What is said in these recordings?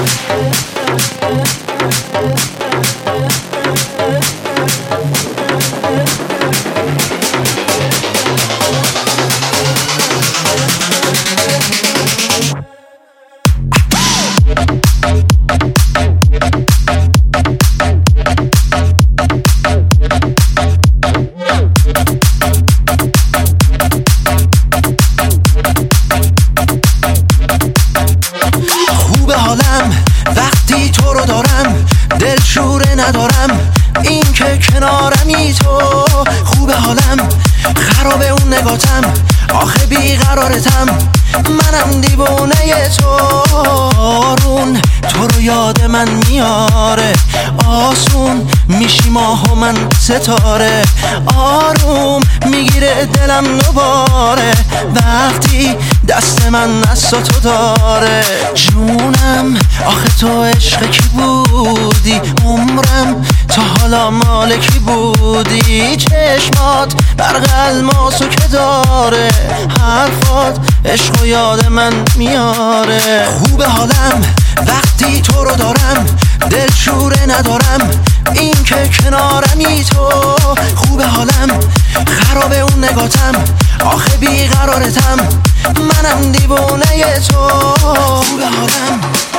وقتی تو رو دارم دلشوره ندارم، این که کنارمی تو خوبه حالم. خرابه اون نگاتم آخه بیقرارتم، منم دیوونه تو. آرون تو رو یاد من میاره، آسون میشی ماه و من ستاره. آروم میگیره دلم دوباره وقتی دست من دست تو داره. جونم آخه تو عشق کی بودی، عمرم تا حالا مال کی بودی. چشمات برق الماسو که داره، حرفات عشق و یاد من میاره. خوبه حالم وقتی تو رو دارم دلشوره ندارم، این که کنارمی تو خوبه حالم. خرابه اون نگاتم آخه بیقرارتم، منم دیوونه تو. خوبه حالم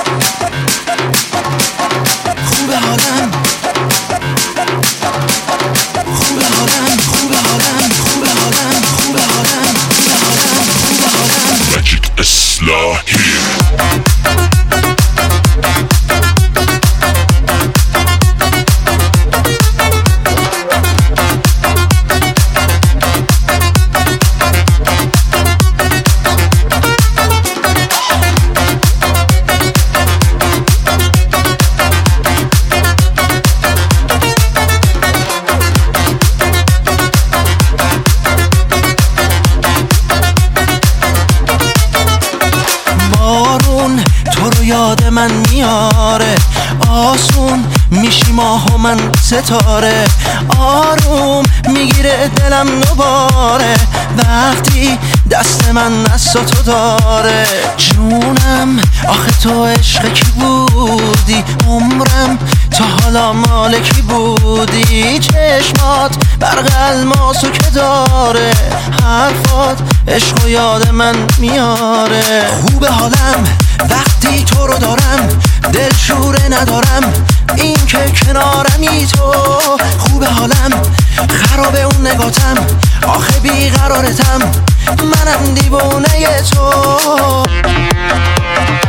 خوبه حالم خوبه حالم خوبه حالم خوبه حالم خوبه حالم خوبه حالم خوبه حالم. ماجیک اصلاحی تو رو یاد من میاره، آسون میشی ماه و من ستاره. آروم میگیره دلم دوباره وقتی دست من دست تو داره. جونم آخه تو عشق کی بودی، عمرم تا حالا مال کی بودی. چشمات برق الماسو که داره، حرفات عشق و یاد من میاره. خوبه حالم وقتی تو رو دارم دلشوره ندارم، این که کنارمی تو خوبه حالم. خرابه اون نگاتم آخه بیقرارتم، منم دیوونه تو.